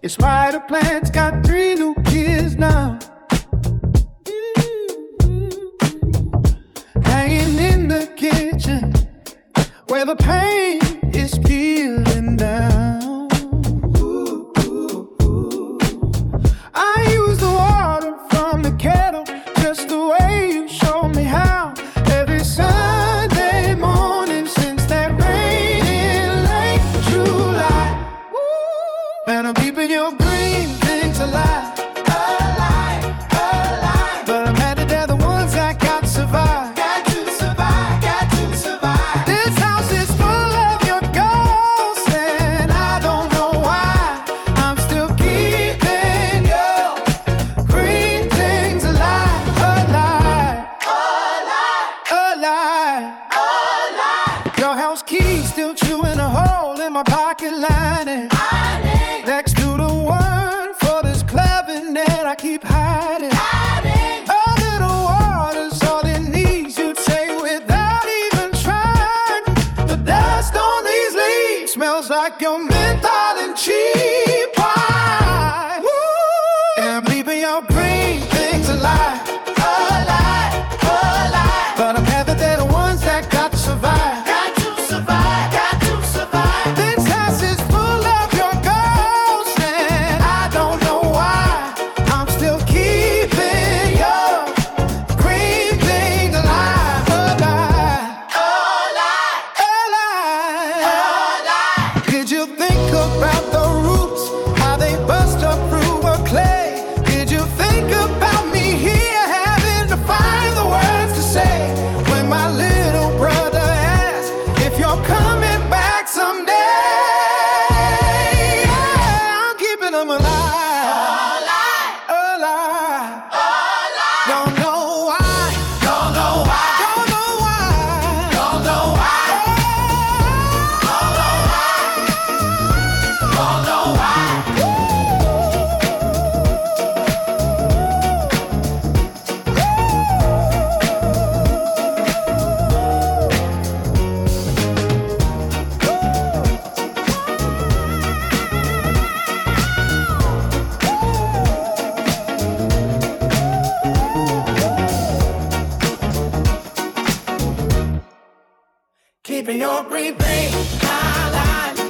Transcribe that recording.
spider plant's got 3 new kids now. Hanging in the kitchen where the paint is peeling down. I use the water from the kettle just the way you showed me how. Every Sunday morning since that rain in late July. And I'm keeping your green things alive. Alive, alive. But I'm mad that they're the ones that got to survive. Got to survive, got to survive. This house is full of your ghosts, and I don't know why. I'm still keeping your green things alive. Alive, alive, alive, alive. Your house key still chewing a hole in my pocket lining. Next to the one for this clavinet I keep hiding. A little water's all it needs, you'd say without even trying. The dust on these leaves smells like your menthol and cheap wine. And I'm leaving your green things alive. Alive, alive. But I'm glad that they're the ones that got to survive. Got to survive, got to survive. This house is full of your ghosts, and I don't know why. I'm still keeping your green things alive. Alive, alive, alive, alive. Did you think about the roots, how they bust up through a clay? Did you think about me here having to find the words to say when my little brother asks if you're coming back someday? Yeah, I'm keeping them alive. Alive, alive, alive. Don't know why. Don't know why. Don't know why. Don't know why. Don't know why. Don't know why. Keeping your green thing alive.